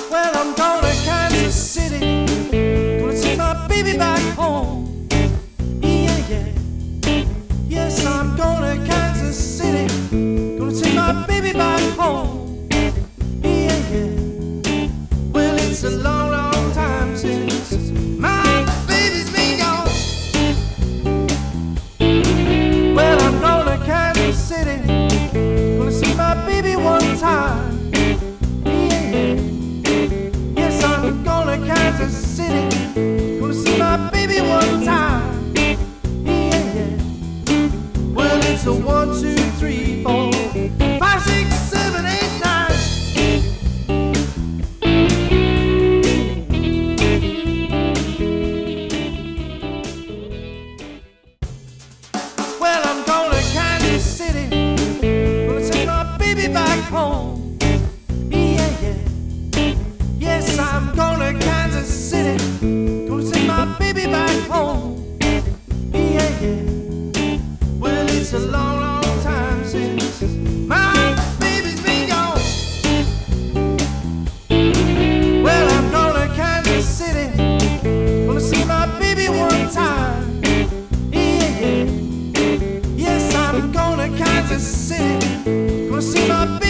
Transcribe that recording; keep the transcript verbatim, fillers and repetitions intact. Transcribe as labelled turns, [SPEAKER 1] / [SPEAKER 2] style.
[SPEAKER 1] Well, I'm going to Kansas City, gonna take my baby back home. Yeah, yeah. Yes, I'm going to Kansas City, gonna take my baby back home. Yeah, yeah. Well, it's a long, long time since my baby's been gone. Well, I'm going to Kansas City, gonna see my baby one time. Kansas City, gonna see my baby one time. Yeah, yeah. Well, it's a one, two, three, four, five, six, seven, eight, nine. Well, I'm going to Kansas City, gonna take my baby back home. Yeah, yeah. Yes, I'm going to Kansas City, gonna take my baby back home. Yeah, yeah. Well, it's a long, long time since my baby's been gone. Well, I'm going to Kansas City, gonna see my baby one time. Yeah, yeah. Yes, I'm going to Kansas City, gonna see my baby.